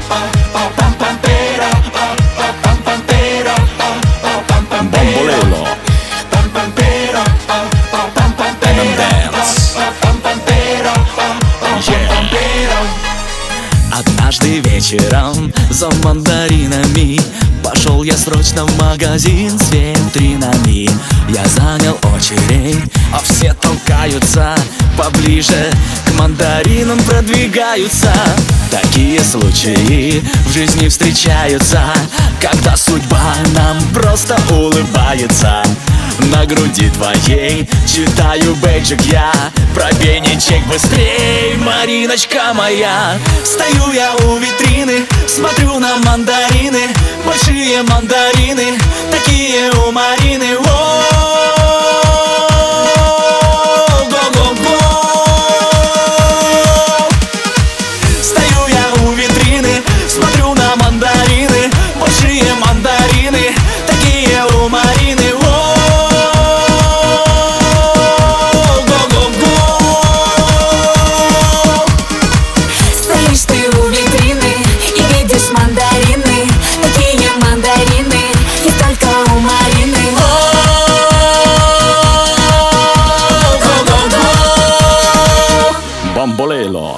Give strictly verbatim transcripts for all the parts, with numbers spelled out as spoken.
Бомболело. эм эм Dance. Yeah. Однажды вечером за мандаринами пошел я срочно в магазин с витринами. Я занял очередь, а все толкаются поближе, к мандаринам продвигаются. Такие случаи в жизни встречаются, когда судьба нам просто улыбается. На груди твоей читаю бейджик я, пробей не чек быстрей, Мариночка моя. Стою я у витрины, смотрю на мандарины, большие мандарины, такие у Марины. Стою я у витрины, смотрю на мандарины, большие мандарины, такие у Марины. Бомболело.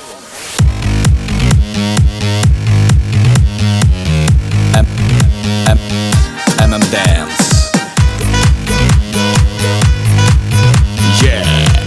эм эм Dance. Yeah.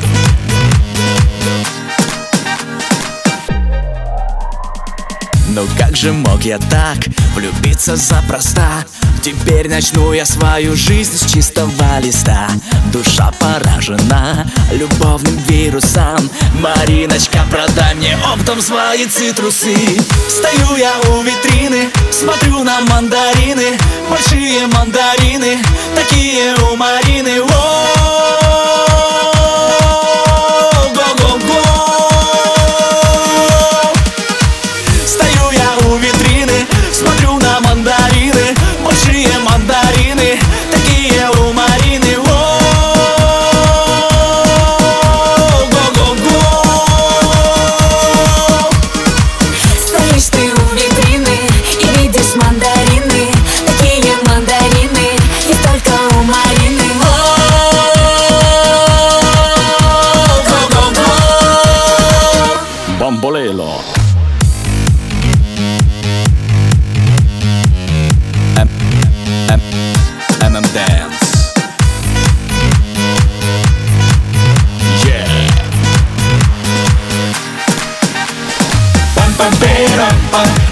Ну как же мог я так влюбиться запросто? Теперь начну я свою жизнь с чистого листа. Душа поражена любовным вирусом. Мариночка, продай мне оптом свои цитрусы. Стою я у витрины, смотрю на мандарины, большие мандарины, такие у Марины. Стою я у витрины, смотрю на мандарины, большие мандарины, такие у Марины. Стоишь ты у витрины и видишь мандарины, такие мандарины, и только у Марины. Бомболело. эм эм Dance. Yeah. Pam pam pera pam.